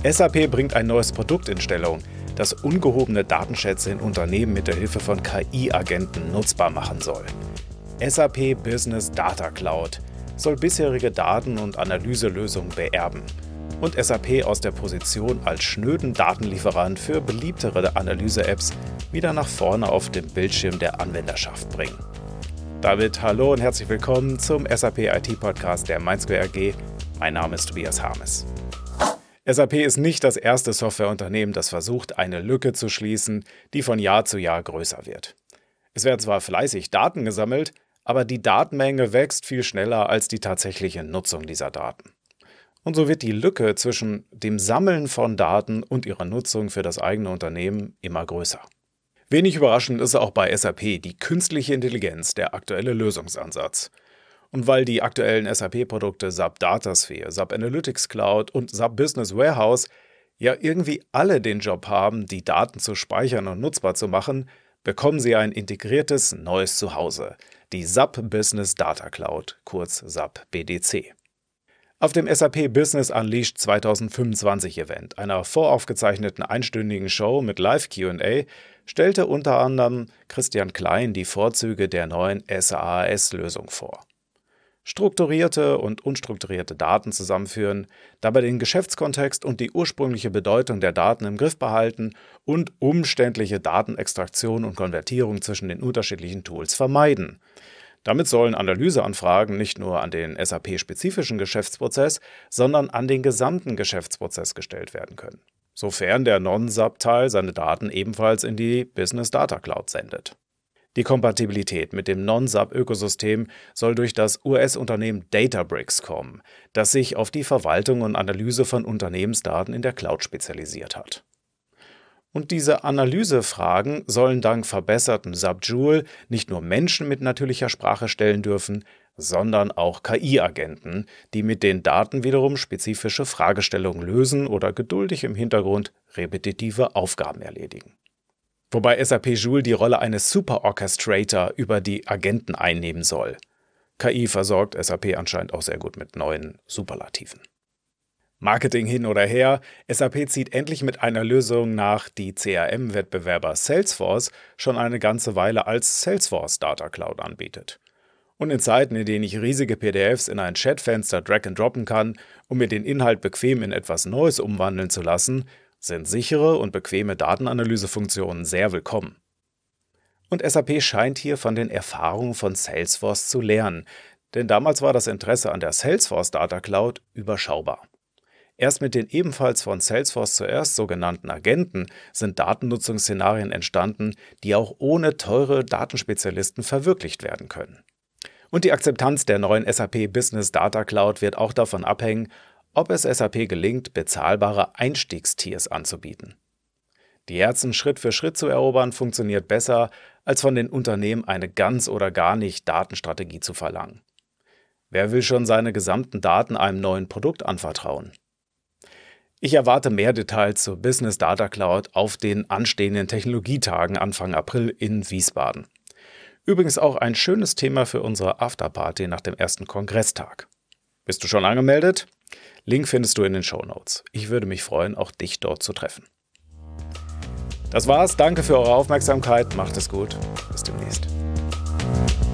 SAP bringt ein neues Produkt in Stellung, das ungehobene Datenschätze in Unternehmen mit der Hilfe von KI-Agenten nutzbar machen soll. SAP Business Data Cloud soll bisherige Daten- und Analyselösungen beerben und SAP aus der Position als schnöden Datenlieferant für beliebtere Analyse-Apps wieder nach vorne auf dem Bildschirm der Anwenderschaft bringen. Damit hallo und herzlich willkommen zum SAP IT-Podcast der MindSquare AG. Mein Name ist Tobias Harmes. SAP ist nicht das erste Softwareunternehmen, das versucht, eine Lücke zu schließen, die von Jahr zu Jahr größer wird. Es werden zwar fleißig Daten gesammelt, aber die Datenmenge wächst viel schneller als die tatsächliche Nutzung dieser Daten. Und so wird die Lücke zwischen dem Sammeln von Daten und ihrer Nutzung für das eigene Unternehmen immer größer. Wenig überraschend ist auch bei SAP die künstliche Intelligenz der aktuelle Lösungsansatz. Und weil die aktuellen SAP-Produkte SAP Datasphere, SAP Analytics Cloud und SAP Business Warehouse ja irgendwie alle den Job haben, die Daten zu speichern und nutzbar zu machen, bekommen sie ein integriertes neues Zuhause, die SAP Business Data Cloud, kurz SAP BDC. Auf dem SAP Business Unleashed 2025 Event, einer voraufgezeichneten einstündigen Show mit Live-Q&A, stellte unter anderem Christian Klein die Vorzüge der neuen SaaS-Lösung vor. Strukturierte und unstrukturierte Daten zusammenführen, dabei den Geschäftskontext und die ursprüngliche Bedeutung der Daten im Griff behalten und umständliche Datenextraktion und Konvertierung zwischen den unterschiedlichen Tools vermeiden. Damit sollen Analyseanfragen nicht nur an den SAP-spezifischen Geschäftsprozess, sondern an den gesamten Geschäftsprozess gestellt werden können, sofern der Non-SAP-Teil seine Daten ebenfalls in die Business Data Cloud sendet. Die Kompatibilität mit dem Non-SAP-Ökosystem soll durch das US-Unternehmen Databricks kommen, das sich auf die Verwaltung und Analyse von Unternehmensdaten in der Cloud spezialisiert hat. Und diese Analysefragen sollen dank verbessertem SAP Joule nicht nur Menschen mit natürlicher Sprache stellen dürfen, sondern auch KI-Agenten, die mit den Daten wiederum spezifische Fragestellungen lösen oder geduldig im Hintergrund repetitive Aufgaben erledigen. Wobei SAP Joule die Rolle eines Super-Orchestrator über die Agenten einnehmen soll. KI versorgt SAP anscheinend auch sehr gut mit neuen Superlativen. Marketing hin oder her, SAP zieht endlich mit einer Lösung nach, die CRM-Wettbewerber Salesforce schon eine ganze Weile als Salesforce Data Cloud anbietet. Und in Zeiten, in denen ich riesige PDFs in ein Chatfenster drag and droppen kann, um mir den Inhalt bequem in etwas Neues umwandeln zu lassen, sind sichere und bequeme Datenanalysefunktionen sehr willkommen. Und SAP scheint hier von den Erfahrungen von Salesforce zu lernen, denn damals war das Interesse an der Salesforce Data Cloud überschaubar. Erst mit den ebenfalls von Salesforce zuerst sogenannten Agenten sind Datennutzungsszenarien entstanden, die auch ohne teure Datenspezialisten verwirklicht werden können. Und die Akzeptanz der neuen SAP Business Data Cloud wird auch davon abhängen, ob es SAP gelingt, bezahlbare Einstiegstiers anzubieten. Die Herzen Schritt für Schritt zu erobern, funktioniert besser, als von den Unternehmen eine ganz oder gar nicht Datenstrategie zu verlangen. Wer will schon seine gesamten Daten einem neuen Produkt anvertrauen? Ich erwarte mehr Details zur Business Data Cloud auf den anstehenden Technologietagen Anfang April in Wiesbaden. Übrigens auch ein schönes Thema für unsere Afterparty nach dem ersten Kongresstag. Bist du schon angemeldet? Link findest du in den Shownotes. Ich würde mich freuen, auch dich dort zu treffen. Das war's. Danke für eure Aufmerksamkeit. Macht es gut. Bis demnächst.